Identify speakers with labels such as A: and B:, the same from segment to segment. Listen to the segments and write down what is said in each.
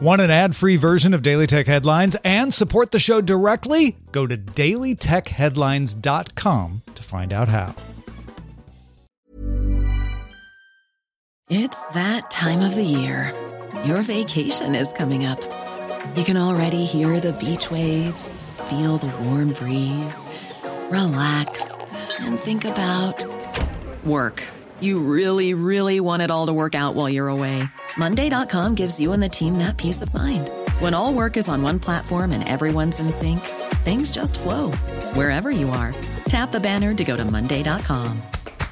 A: Want an ad-free version of Daily Tech Headlines and support the show directly? Go to dailytechheadlines.com to find out how.
B: It's that time of the year. Your vacation is coming up. You can already hear the beach waves, feel the warm breeze, relax, and think about work. You really, really want it all to work out while you're away. Monday.com gives you and the team that peace of mind. When all work is on one platform and everyone's in sync, things just flow. Wherever you are, tap the banner to go to Monday.com.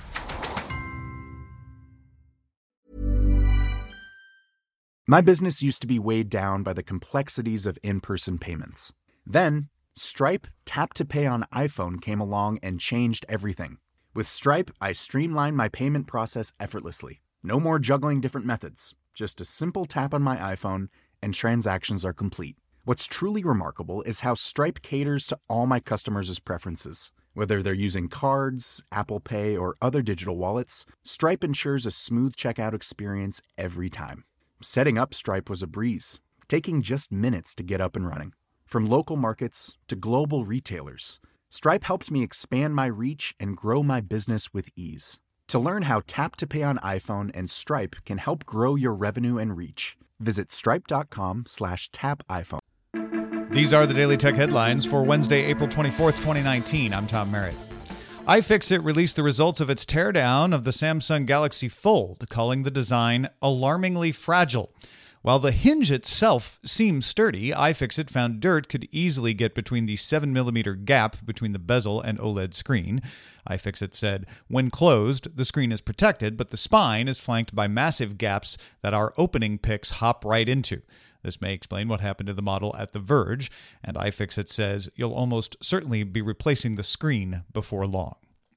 C: My business used to be weighed down by the complexities of in-person payments. Then, Stripe Tap to Pay on iPhone came along and changed everything. With Stripe, I streamlined my payment process effortlessly. No more juggling different methods. Just a simple tap on my iPhone and transactions are complete. What's truly remarkable is how Stripe caters to all my customers' preferences. Whether they're using cards, Apple Pay, or other digital wallets, Stripe ensures a smooth checkout experience every time. Setting up Stripe was a breeze, taking just minutes to get up and running. From local markets to global retailers, Stripe helped me expand my reach and grow my business with ease. To learn how Tap to Pay on iPhone and Stripe can help grow your revenue and reach, visit stripe.com/tapiphone.
A: These are the Daily Tech Headlines for Wednesday, April 24th, 2019. I'm Tom Merritt. iFixit released the results of its teardown of the Samsung Galaxy Fold, calling the design alarmingly fragile. While the hinge itself seems sturdy, iFixit found dirt could easily get between the 7mm gap between the bezel and OLED screen. iFixit said, when closed, the screen is protected, but the spine is flanked by massive gaps that our opening picks hop right into. This may explain what happened to the model at The Verge, and iFixit says you'll almost certainly be replacing the screen before long.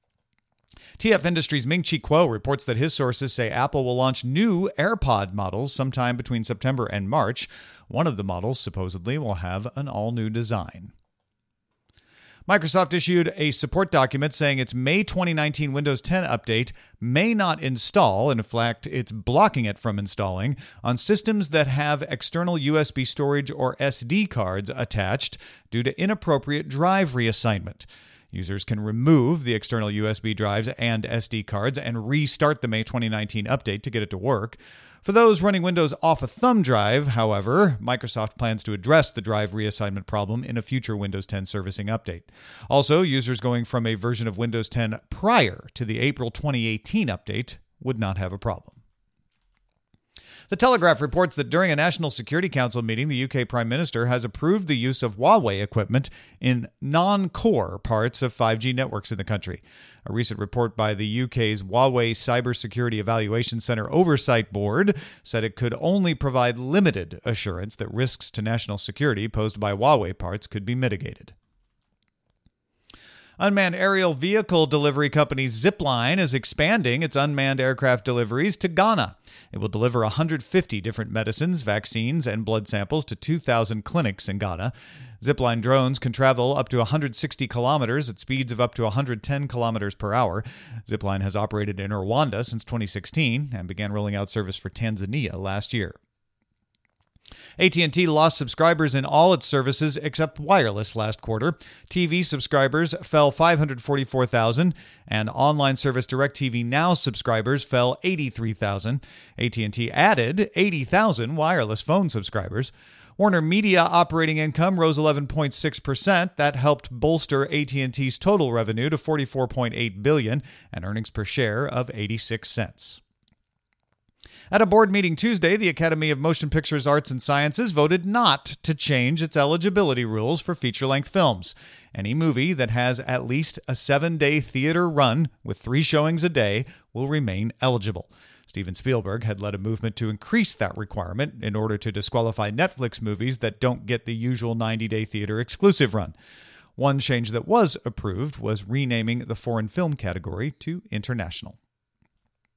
A: TF Industries' Ming-Chi Kuo reports that his sources say Apple will launch new AirPod models sometime between September and March. One of the models supposedly will have an all-new design. Microsoft issued a support document saying its May 2019 Windows 10 update may not install, and in fact, it's blocking it from installing, on systems that have external USB storage or SD cards attached due to inappropriate drive reassignment. Users can remove the external USB drives and SD cards and restart the May 2019 update to get it to work. For those running Windows off a thumb drive, however, Microsoft plans to address the drive reassignment problem in a future Windows 10 servicing update. Also, users going from a version of Windows 10 prior to the April 2018 update would not have a problem. The Telegraph reports that during a National Security Council meeting, the UK Prime Minister has approved the use of Huawei equipment in non-core parts of 5G networks in the country. A recent report by the UK's Huawei Cybersecurity Evaluation Centre Oversight Board said it could only provide limited assurance that risks to national security posed by Huawei parts could be mitigated. Unmanned aerial vehicle delivery company Zipline is expanding its unmanned aircraft deliveries to Ghana. It will deliver 150 different medicines, vaccines, and blood samples to 2,000 clinics in Ghana. Zipline drones can travel up to 160 kilometers at speeds of up to 110 kilometers per hour. Zipline has operated in Rwanda since 2016 and began rolling out service for Tanzania last year. AT&T lost subscribers in all its services except wireless last quarter. TV subscribers fell 544,000, and online service DirecTV Now subscribers fell 83,000. AT&T added 80,000 wireless phone subscribers. Warner Media operating income rose 11.6%. That helped bolster AT&T's total revenue to $44.8 billion and earnings per share of 86 cents. At a board meeting Tuesday, the Academy of Motion Pictures Arts and Sciences voted not to change its eligibility rules for feature-length films. Any movie that has at least a 7-day theater run with 3 showings a day will remain eligible. Steven Spielberg had led a movement to increase that requirement in order to disqualify Netflix movies that don't get the usual 90-day theater exclusive run. One change that was approved was renaming the foreign film category to international.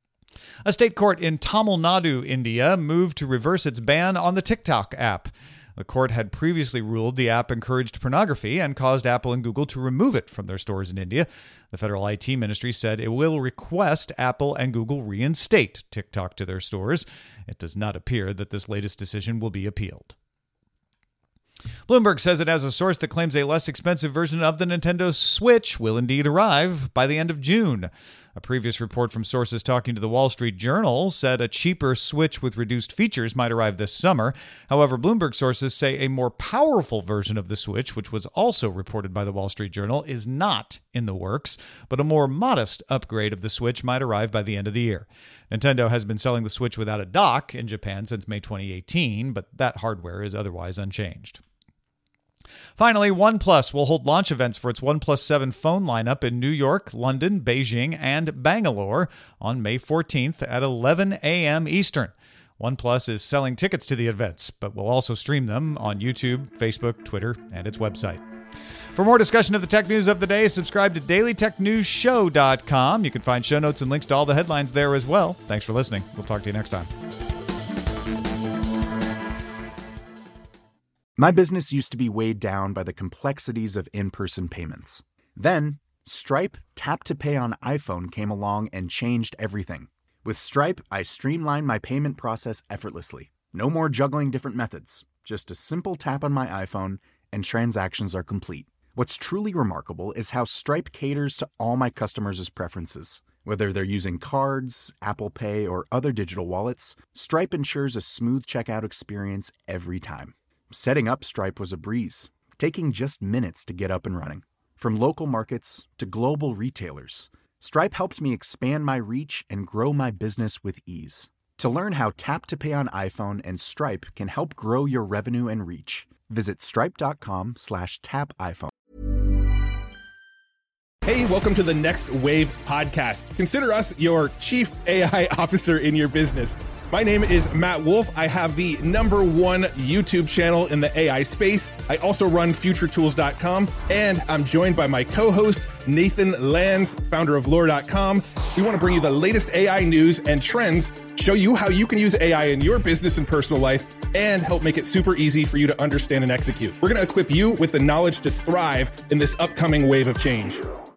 A: A state court in Tamil Nadu, India, moved to reverse its ban on the TikTok app. The court had previously ruled the app encouraged pornography and caused Apple and Google to remove it from their stores in India. The federal IT ministry said it will request Apple and Google reinstate TikTok to their stores. It does not appear that this latest decision will be appealed. Bloomberg says it has a source that claims a less expensive version of the Nintendo Switch will indeed arrive by the end of June. A previous report from sources talking to the Wall Street Journal said a cheaper Switch with reduced features might arrive this summer. However, Bloomberg sources say a more powerful version of the Switch, which was also reported by the Wall Street Journal, is not in the works, but a more modest upgrade of the Switch might arrive by the end of the year. Nintendo has been selling the Switch without a dock in Japan since May 2018, but that hardware is otherwise unchanged. Finally, OnePlus will hold launch events for its OnePlus 7 phone lineup in New York, London, Beijing, and Bangalore on May 14th at 11 a.m. Eastern. OnePlus is selling tickets to the events, but will also stream them on YouTube, Facebook, Twitter, and its website. For more discussion of the tech news of the day, subscribe to dailytechnewsshow.com. You can find show notes and links to all the headlines there as well. Thanks for listening. We'll talk to you next time.
C: My business used to be weighed down by the complexities of in-person payments. Then, Stripe Tap to Pay on iPhone came along and changed everything. With Stripe, I streamlined my payment process effortlessly. No more juggling different methods. Just a simple tap on my iPhone, and transactions are complete. What's truly remarkable is how Stripe caters to all my customers' preferences. Whether they're using cards, Apple Pay, or other digital wallets, Stripe ensures a smooth checkout experience every time. Setting up Stripe was a breeze, taking just minutes to get up and running. From local markets to global retailers, Stripe helped me expand my reach and grow my business with ease. To learn how Tap to Pay on iPhone and Stripe can help grow your revenue and reach, visit stripe.com/tapiphone.
D: Hey, welcome to the Next Wave podcast. Consider us your chief AI officer in your business. My name is Matt Wolf. I have the #1 YouTube channel in the AI space. I also run futuretools.com, and I'm joined by my co-host, Nathan Lands, founder of lore.com. We want to bring you the latest AI news and trends, show you how you can use AI in your business and personal life, and help make it super easy for you to understand and execute. We're going to equip you with the knowledge to thrive in this upcoming wave of change.